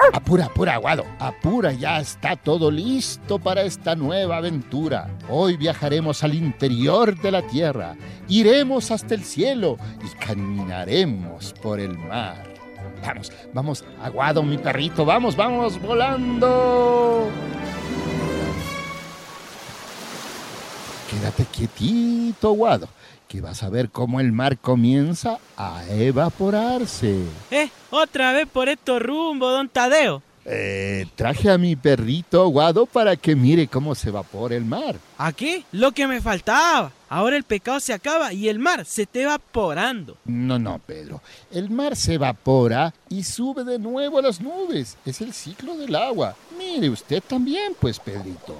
Apura, apura, Aguado, apura, ya está todo listo para esta nueva aventura. Hoy viajaremos al interior de la tierra, iremos hasta el cielo y caminaremos por el mar. Vamos, vamos, Aguado, mi perrito, vamos, vamos, volando. Quédate quietito, Aguado, que vas a ver cómo el mar comienza a evaporarse. Otra vez por estos rumbos, don Tadeo. Traje a mi perrito Aguado para que mire cómo se evapora el mar. ¿A qué? Lo que me faltaba. Ahora el pecado se acaba y el mar se está evaporando. No, Pedro. El mar se evapora y sube de nuevo a las nubes. Es el ciclo del agua. Mire usted también, pues, Pedrito.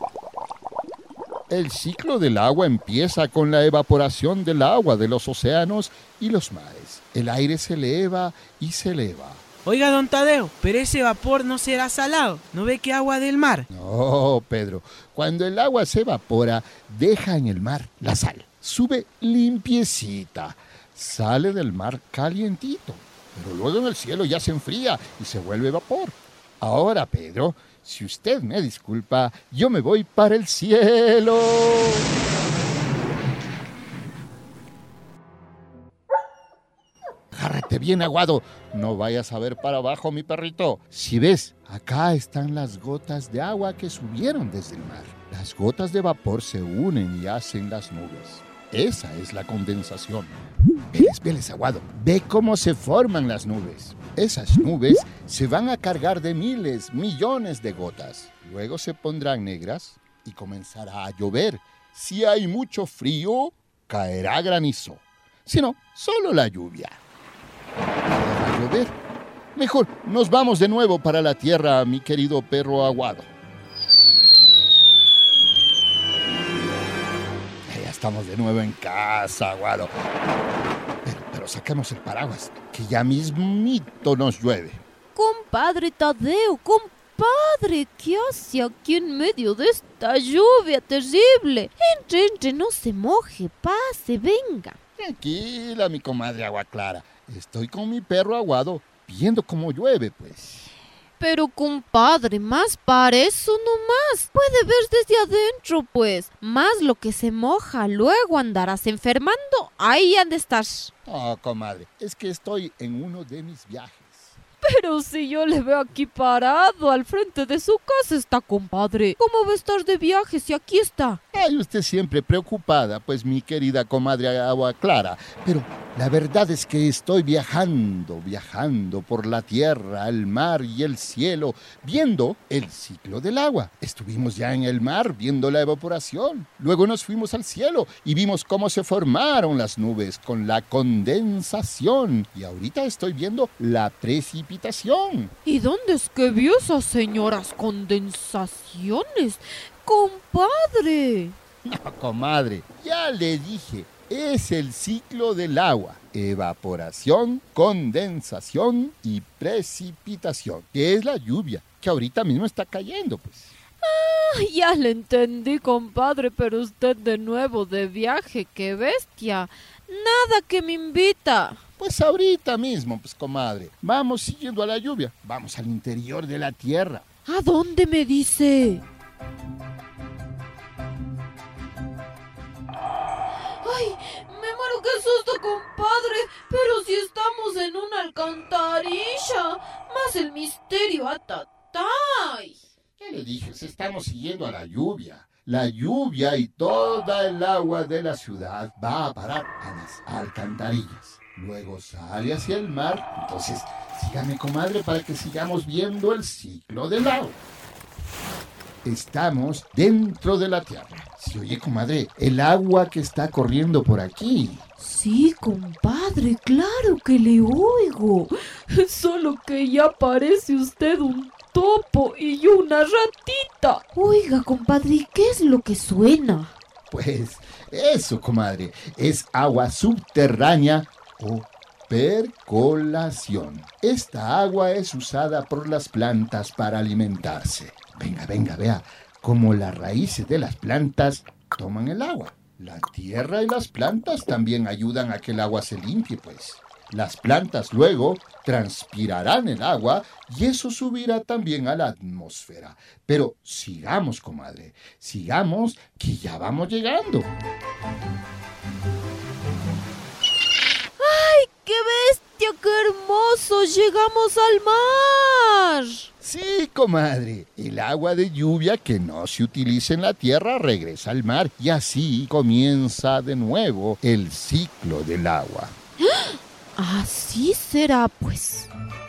El ciclo del agua empieza con la evaporación del agua de los océanos y los mares. El aire se eleva y se eleva. Oiga, don Tadeo, pero ese vapor no será salado. ¿No ve que agua del mar? No, Pedro. Cuando el agua se evapora, deja en el mar la sal. Sube limpiecita. Sale del mar calientito. Pero luego en el cielo ya se enfría y se vuelve vapor. Ahora, Pedro, si usted me disculpa, yo me voy para el cielo. Agárrate bien, Aguado. No vayas a ver para abajo, mi perrito. Si ves, acá están las gotas de agua que subieron desde el mar. Las gotas de vapor se unen y hacen las nubes. Esa es la condensación. Veles, Aguado. Ve cómo se forman las nubes. Esas nubes se van a cargar de miles, millones de gotas. Luego se pondrán negras y comenzará a llover. Si hay mucho frío, caerá granizo. Si no, solo la lluvia. ¿Va a llover? Mejor nos vamos de nuevo para la tierra, mi querido perro Aguado. Ya estamos de nuevo en casa, Aguado. Pero saquemos el paraguas, que ya mismito nos llueve. Compadre Tadeo, compadre, ¿qué hace aquí en medio de esta lluvia terrible? Entre, no se moje, pase, venga. Tranquila, mi comadre Agua Clara. Estoy con mi perro Aguado, viendo cómo llueve, pues. Pero compadre, más para eso nomás. Puede ver desde adentro, pues. Más lo que se moja, luego andarás enfermando. Ahí han de estar. No, comadre, es que estoy en uno de mis viajes. Pero si yo le veo aquí parado, al frente de su casa está, compadre. ¿Cómo va a estar de viaje si aquí está? Ay, usted siempre preocupada, pues, mi querida comadre Agua Clara. Pero la verdad es que estoy viajando por la tierra, el mar y el cielo, viendo el ciclo del agua. Estuvimos ya en el mar viendo la evaporación. Luego nos fuimos al cielo y vimos cómo se formaron las nubes con la condensación. Y ahorita estoy viendo la precipitación. ¿Y dónde es que vio esas señoras condensaciones, compadre? No, comadre, ya le dije. Es el ciclo del agua: evaporación, condensación y precipitación, que es la lluvia, que ahorita mismo está cayendo, pues. Ya le entendí, compadre, pero usted de nuevo de viaje, qué bestia. Nada que me invita. Pues ahorita mismo, pues, comadre, vamos siguiendo a la lluvia, vamos al interior de la tierra. ¿A dónde me dice? ¡Ay! Me muero, qué susto, compadre. Pero si estamos en una alcantarilla. Más el misterio, atatay. ¿Qué le dije? Estamos siguiendo a la lluvia. La lluvia y toda el agua de la ciudad va a parar a las alcantarillas. Luego sale hacia el mar. Entonces, sígame, comadre, para que sigamos viendo el ciclo del agua. Estamos dentro de la tierra. ¿Se oye, comadre, el agua que está corriendo por aquí? Sí, compadre, claro que le oigo. Solo que ya parece usted un topo y yo una ratita. Oiga, compadre, ¿qué es lo que suena? Pues eso, comadre, es agua subterránea o percolación. Esta agua es usada por las plantas para alimentarse. Venga, vea cómo las raíces de las plantas toman el agua. La tierra y las plantas también ayudan a que el agua se limpie, pues. Las plantas luego transpirarán el agua y eso subirá también a la atmósfera. Pero sigamos, comadre, sigamos que ya vamos llegando. ¡Qué bestia, qué hermoso! ¡Llegamos al mar! Sí, comadre, el agua de lluvia que no se utiliza en la tierra regresa al mar y así comienza de nuevo el ciclo del agua. Así será, pues.